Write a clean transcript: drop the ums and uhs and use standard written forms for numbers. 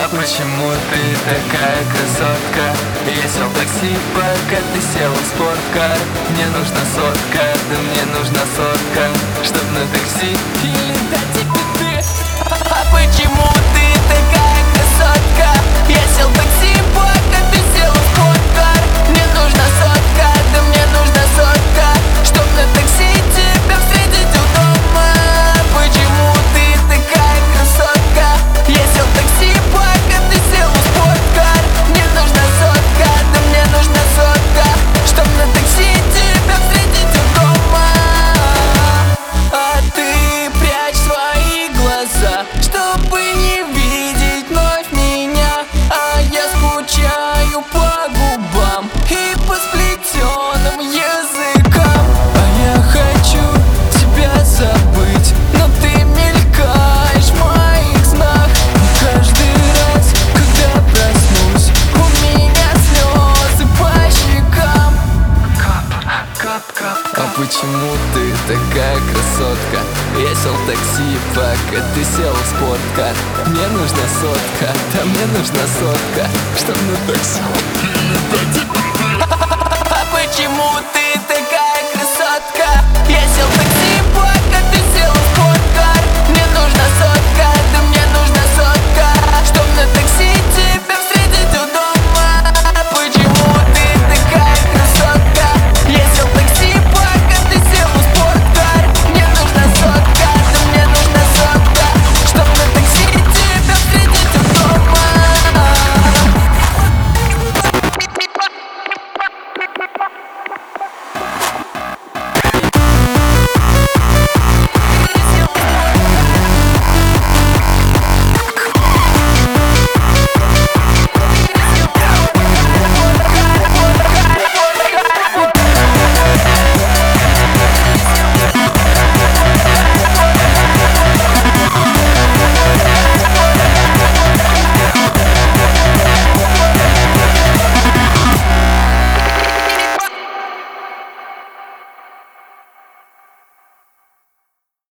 А почему ты такая красотка? Я сел в такси, пока ты сел в спорткар. Мне нужна сотка, да мне нужна сотка, чтоб на такси или дать тебе ты. А почему ты такая красотка? Я сел в такси, пока ты сел в спорткар. Мне нужна сотка, да мне нужна сотка, чтоб на такси тебя встретить у дома. Почему ты такая красотка? Я сел в такси, пока ты сел в спорткар. Мне нужна сотка, да мне нужна сотка, чтоб на такси тебя встретить у дома. А ты прячь свои глаза, чтобы не видеть вновь меня. А я скучаю по губам и по сплетенным языкам. А я хочу тебя забыть, но ты мелькаешь в моих снах. И каждый раз, когда проснусь, у меня слезы по щекам. Кап, кап, кап. А почему ты такая красотка? Я сел в такси, пока ты сел в спорткар. Мне нужна сотка, да мне нужна сотка, чтоб на такси. А почему ты